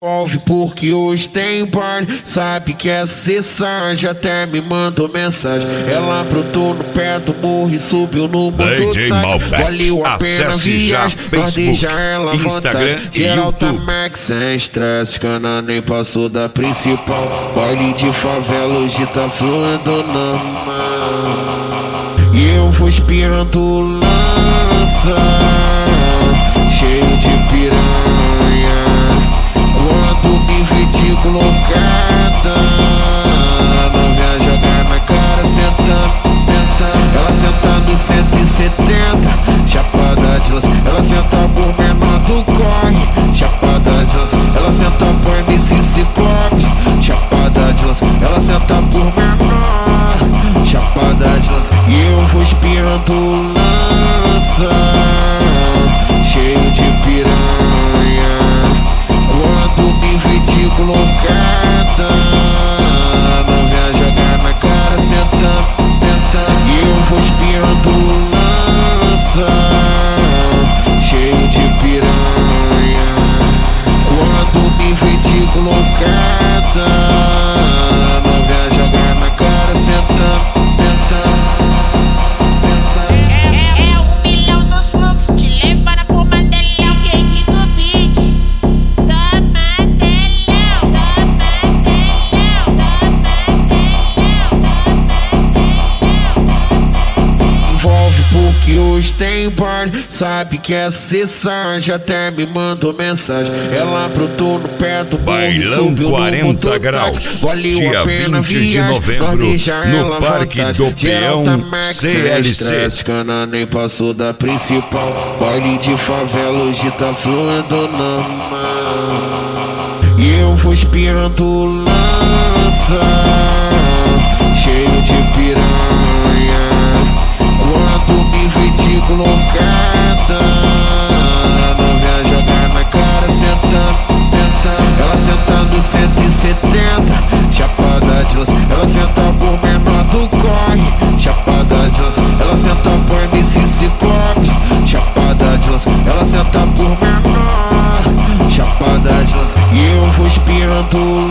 Ouve porque hoje tem baile, sabe que é sessão, já até me mandou mensagem. Ela brotou no pé do morro e subiu no mototáxi. Valeu a pena a viagem, nós deixa ela à vontade. Geralta Max sem estresse, cana nem passou da principal. Baile de favela hoje tá fluindo normal. E eu vou espirrando lança, cheio de piranha. Quando me vi de colocada, não vem jogar na cara sentando. Ela senta no 170, chapada de lança. Ela senta por menor do corre, chapada de lança. Ela senta por MC Ciclope, chapada de lança. Ela senta por menor, chapada de lança. E eu vou espirrando lança, cheio de piranha. Quando me vi de colocada, não vem jogar na cara sentando. E eu vou espirrando lança, cheio de piranha. Quando me vi de colocada, não vem jogar na cara sentando. É 1 milhão dos fluxos, te levando pro Mandelão, quem diga o beat. Envolve porque hoje tem baile, sabe que é sessão, já até me mandou mensagem. Ela brotou no pé do Bailão 40 graus, dia 20 de novembro, no Parque do Peão CLC. Cana nem passou da principal. Baile de favela hoje tá fluindo normal. E eu vou espirrando lança, cheio de piranha. Quando me vi de colocada, não vem jogar na cara sentando. Ela senta no 170, chapada de lança. Ela senta por menor do corre, chapada de lança. Ela senta por MC Ciclope, chapada de lança. Ela senta por menor, chapada de lança. E eu vou espirrando